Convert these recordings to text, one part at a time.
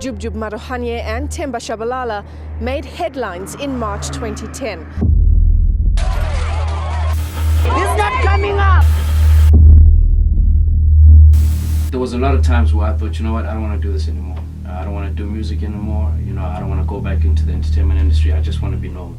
Jubjub Marohanye and Themba Shabalala made headlines in March 2010. It's not coming up! There was a lot of times where I thought, you know what, I don't want to do this anymore. I don't want to do music anymore. I don't want to go back into the entertainment industry. I just want to be normal.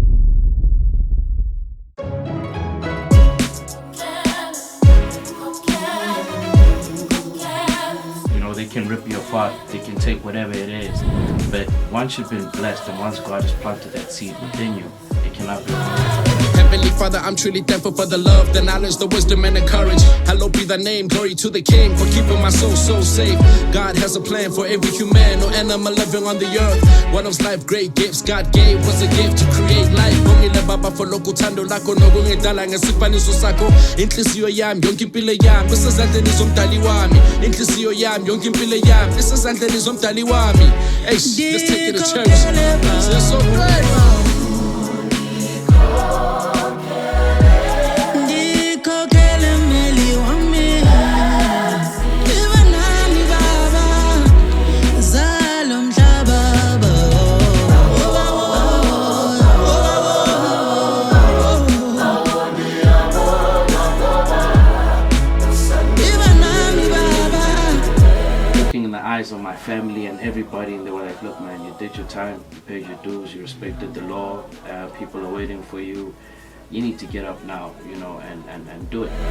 They can rip you apart, they can take whatever it is, but once you've been blessed and once God has planted that seed within you, it cannot be removed. Heavenly Father, I'm truly thankful for the love, the knowledge, the wisdom, and the courage. Hallowed be thy name, glory to the King for keeping my soul so safe. God has a plan for every human or animal living on the earth. One of life's great gifts God gave was a gift to create life. Ngongile baba for lokhu thando lakho nokungedala ngesifaniso sakho. Inhliziyo yami yonke impilo yami isezandleni zomdali wami. Inhliziyo yami yonke impilo yami isezandleni zomdali wami. Hey, let's take it to church. It's so great. Of my family and everybody, and they were like, look man, you did your time, you paid your dues, you respected the law, people are waiting for you, you need to get up now, and do it.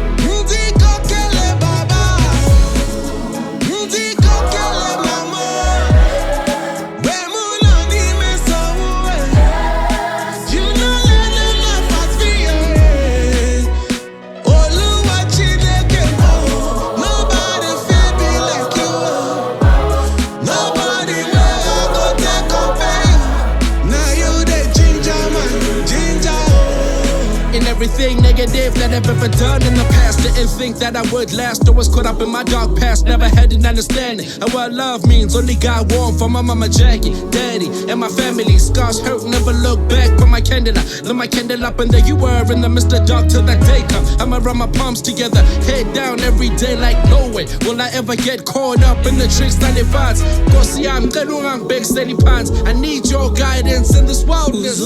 Everything negative that I've ever done in the past, didn't think that I would last. I was caught up in my dark past, never had an understanding of what love means. Only got warm for my mama Jackie, daddy, and my family. Scars hurt, never look back. Put my candle up, lit my candle up, and there you were in the midst of dark till that day come. I'ma run my palms together, head down every day like no way will I ever get caught up in the tricks that they find. Cause I'm big steady pants. I need your guidance in this wilderness.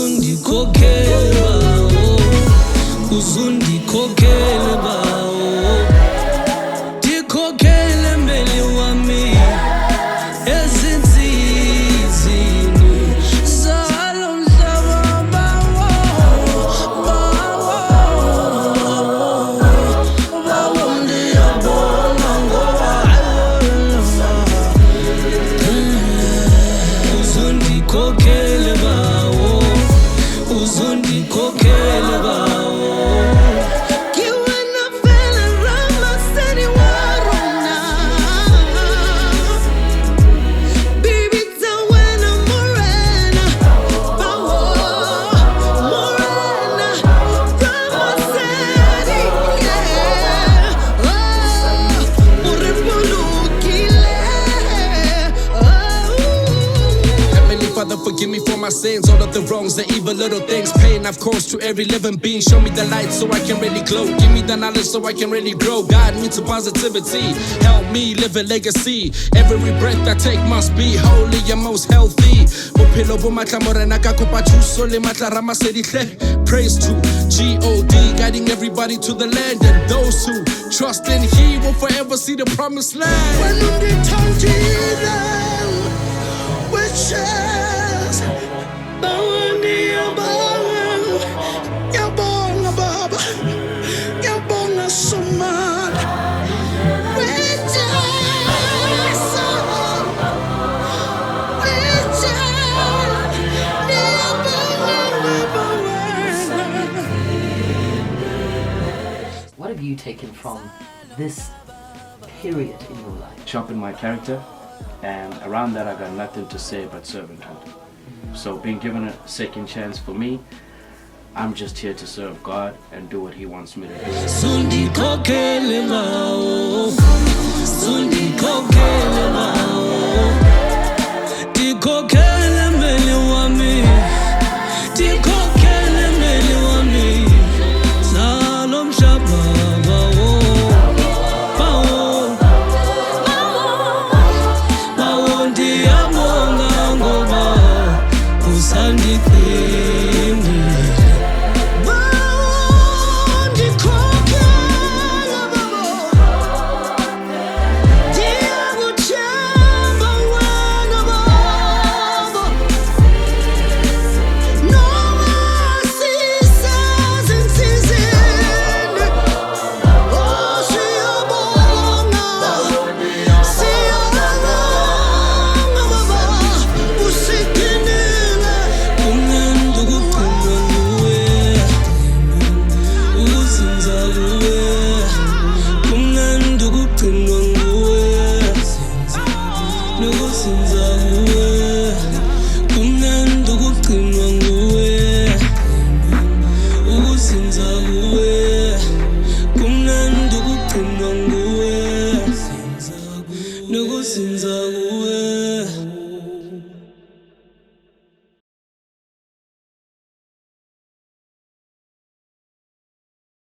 Uzundikhokhele bawo dikhokhele mbeli wami ezinsizini zalo mhlaba bawo ndiyabona ngoba uzundikhokhele bawo uzundikhokhele bawo. Forgive me for my sins, all of the wrongs, the evil little things, pain I've caused to every living being. Show me the light so I can really glow. Give me the knowledge so I can really grow. Guide me to positivity. Help me live a legacy. Every breath I take must be holy and most healthy. Praise to God, guiding everybody to the land, and those who trust in He will forever see the promised land. What have you taken from this period in your life? Sharpen my character, and around that I got nothing to say but servanthood. So being given a second chance for me, I'm just here to serve God and do what He wants me to do. sins I